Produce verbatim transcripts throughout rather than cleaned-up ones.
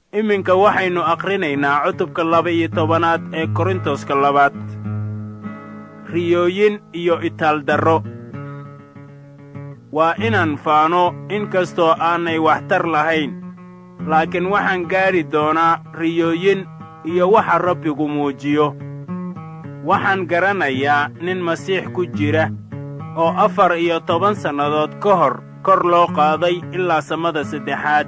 iminka waxaynu akhrinaynaa cutubka laba-iyo tobanaad ee korintoska labaad. riyooyin iyo itaaldarro. waa inaan faano in kastoo aanay waxtar lahayn, laakiin waxaan gaadhi doonaa riyooyin iyo waxa rabbigu muujiyo. waxaan garanayaa nin masiix ku jira oo afar iyo toban sannadood ka hor kor loo qaaday ilaa samada saddexaad.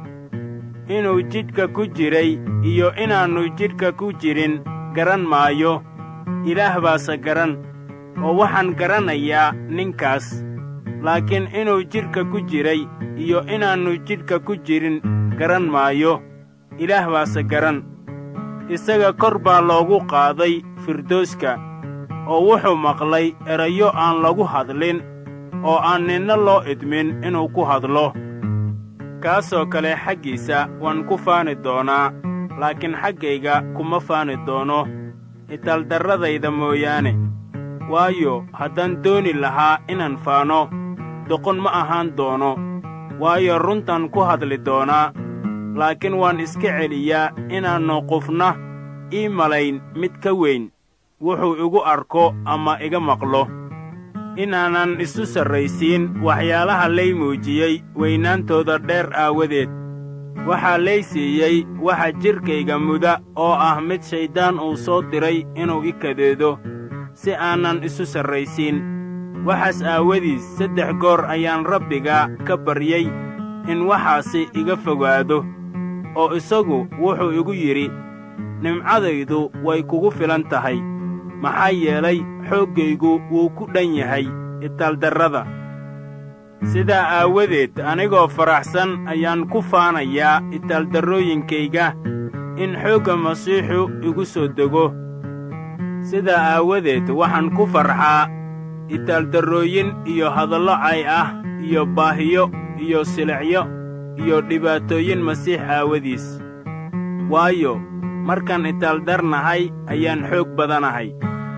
inuu jidhka ku jiray iyo inaannu jidhka ku jirin garan maayo, ilaah baase garan, oo waxaan garanayaa ninkaas. laakiin inuu jidhka ku jiray iyo inaannu jidhka ku jirin garan maayo, ilaah baase garan. isaga kor baa loogu qaaday firdooska, oo wuxuu maqlay erayo aan lagu hadlin oo aan ninna loo idmin inuu ku hadlo. kaasoo kale xaggiisa waan ku faani doonaa, laakiin xaggayga kuma faani doono, itaaldarradayda mooyaane. waayo haddaan dooni lahaa inaan faano, doqon ma ahaan doono, waayo runtan ku hadli doonaa. laakiin waan iska celiyaa inaannu qofna ii malayn mid ka weyn wuxuu igu arko ama iga maqlo, inaanan isu sarraysiin waxyaalaha lay muujiyey weynaantooda dheer aawadeed. waxaa lay siiyey waxa jidhkayga muda oo ah mid shayddaan uu soo diray inuu i kadeedo, si aanan isu sarraysiin. waxaas aawadiis saddex goor ayaan rabbiga ka baryey in waxaasi iga fogaado, oo isagu wuxuu igu yidhi, nimcadaydu way kugu filan tahay, maxaa yeelay xooggaygu wuu ku dhan yahay itaaldarrada. sidaa aawadeed anigoo faraxsan ayaan ku faanayaa itaaldarrooyinkayga, in xoogga masiixu igu soo dego. sidaa aawadeed waxaan ku farxaa itaaldarrooyin iyo hadallo cay ah iyo baahiyo iyo silicyo iyo dhibaatooyin masiix aawadiis. waayo markaan itaaldarnahay ayaan xoog badanahay.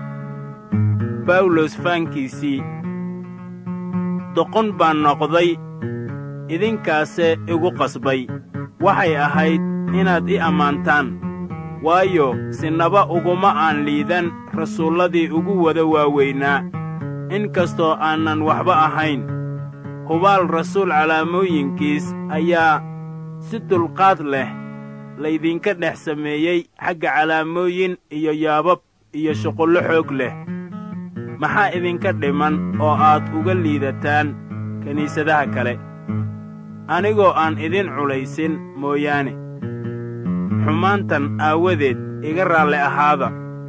bawlos faankiisii. doqon baan noqday, idinkaase igu qasbay. waxay ahayd inaad i ammaantaan, waayo sinaba uguma aan liidan rasuulladii ugu wada waaweynaa, in kastoo aanan waxba ahayn. hubaal rasuul calaamooyinkiis ayaa si dulqaad leh laydinka dhex sameeyey xagga calaamooyin iyo yaabab iyo shuqullo xoog leh. maxaa idinka dhiman oo aad uga liidataan kiniisadaha kale, anigoo aan idin culaysin mooyaane? xumaantan aawadeed iga raalli ahaada.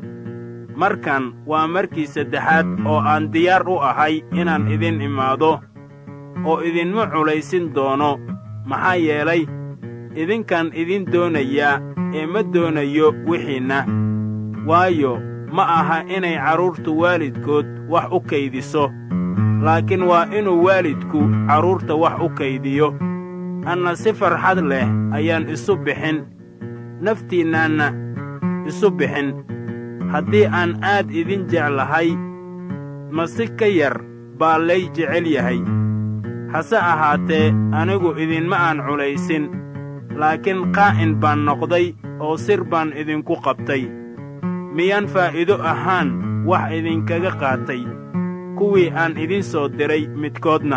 markan waa markii saddexaad oo aan diyaar u ahay inaan idin imaado, oo idinma culaysin doono, maxaa yeelay idinkaan idin doonayaa ee ma doonayo wixiinna. waayo ma aha inay carruurtu waalidkood wax u kaydiso, laakiin waa inuu waalidku carruurta wax u kaydiyo. anna si farxad leh ayaan isu bixin, naftiinnaanna isu bixin. haddii aan aad idin jeclahay, ma si ka yar baa lay jecel yahay. hase ahaatee anigu idinma aan culaysin, laakiin qaa'in baan noqday oo sir baan idinku qabtay. miyaan faa'iido ahaan wax idinkaga qaatay kuwii aan idin soo diray midkoodna?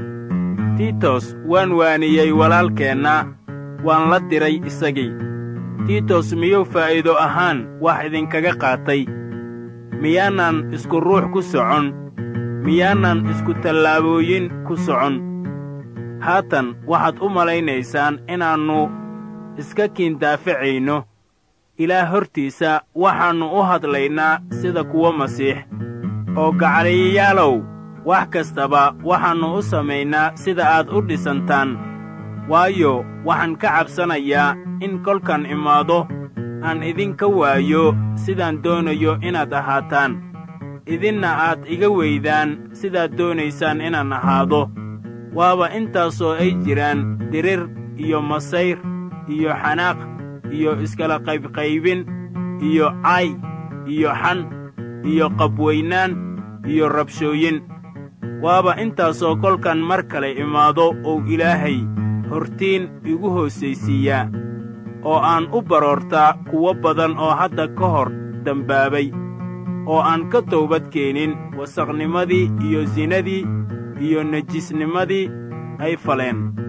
tiitos waan waaniyey walaalkeenna, waan la diray isagii. tiitos miyuu faa'iido ahaan wax idinkaga qaatay? miyaanan isku ruux ku socon? miyaanan isku tallaabooyin ku socon? haatan waxaad u malaynaysaan inaannu iska kiindaafacayno. ilaah hortiisa waxaannu u hadlaynaa sida kuwa masiix. oo gacaliyayaalow, wax kastaba waxaannu u samaynaa sida aad u dhisantaan. waayo waxaan ka cabsanayaa in kolkan imaado aan idinka waayo sidaan doonayo inaad ahaataan, idinna aad iga weydaan sidaad doonaysaan inaan ahaado. waaba intaasoo ay jiraan dirir iyo masayr iyo xanaaq iyo iskala qaybqaybin iyo cay iyo xan iyo qabweynaan iyo rabshooyin. waaba intaasoo kolkan mar kale imaado ou ilaahay hortiin igu hoosaysiiyaa, oo aan u baroortaa kuwo badan oo hadda ka hor dembaabay oo aan ka toobad keenin wasaqnimadii iyo sinadii iyo nejisnimadii ay faleen.